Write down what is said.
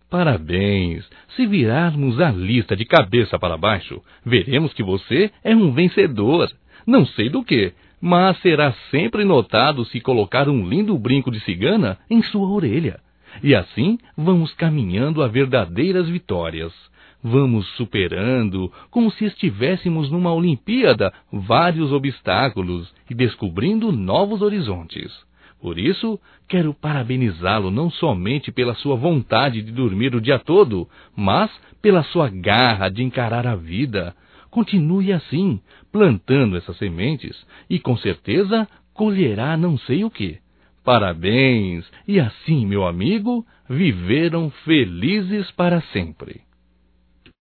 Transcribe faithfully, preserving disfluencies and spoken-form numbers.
Parabéns! Se virarmos a lista de cabeça para baixo, veremos que você é um vencedor. Não sei do que, mas será sempre notado se colocar um lindo brinco de cigana em sua orelha. E assim vamos caminhando a verdadeiras vitórias. Vamos superando, como se estivéssemos numa Olimpíada, vários obstáculos e descobrindo novos horizontes. Por isso, quero parabenizá-lo não somente pela sua vontade de dormir o dia todo, mas pela sua garra de encarar a vida. Continue assim, plantando essas sementes, e com certeza colherá não sei o que. Parabéns! E assim, meu amigo, viveram felizes para sempre.